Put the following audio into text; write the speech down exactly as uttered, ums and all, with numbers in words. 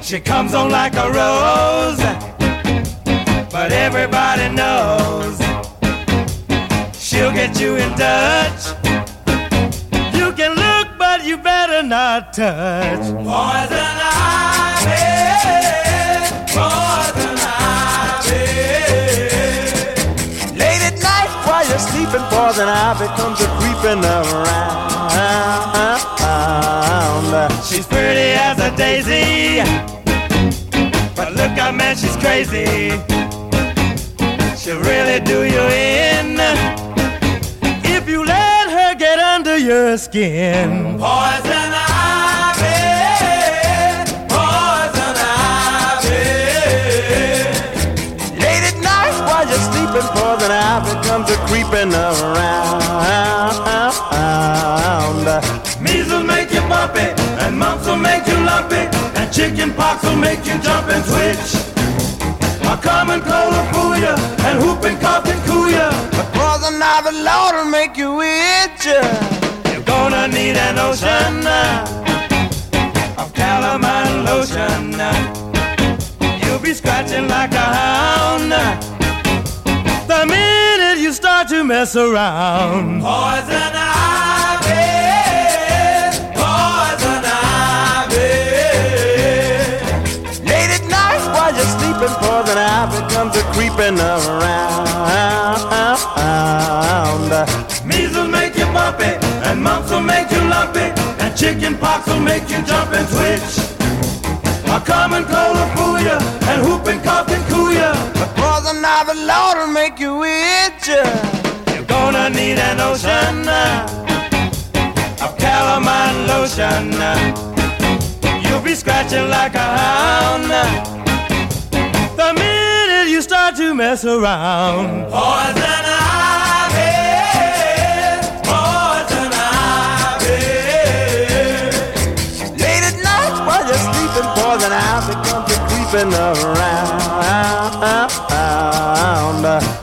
She comes on like a rose, but everybody knows she'll get you in touch. You can look, but you better not touch. Poison ivy, poison ivy. Late at night while you're sleeping, poison ivy comes a creeping around. She's pretty as a daisy, but look out, man, she's crazy. She'll really do you in if you let her get under your skin. Poison ivy, poison ivy. Late at night while you're sleeping, poison ivy comes a creeping around. Measles make you bumpy, and mumps will make you lumpy, and chicken pox will make you jump and twitch. A common cold will fool you, and whooping cough can cool you, but poison ivy, Lord, will make you itch. You're gonna need an ocean of calamine lotion. You'll be scratching like a hound the minute you start to mess around. Poison ivy, poison ivy. Late at night while you're sleeping, poison ivy comes a creeping around. Measles make you bumpy, and mumps will make you lumpy, and chicken pox will make you jump and twitch. A common cold will fool you, and whooping cough can cool you, but poison ivy, Lord, will make you itch. You're gonna need an ocean of calamine lotion. You'll be scratching like a hound the minute you start to mess around. Poison ivy, poison ivy. Late at night while you're sleeping, poison ivy comes a creeping around.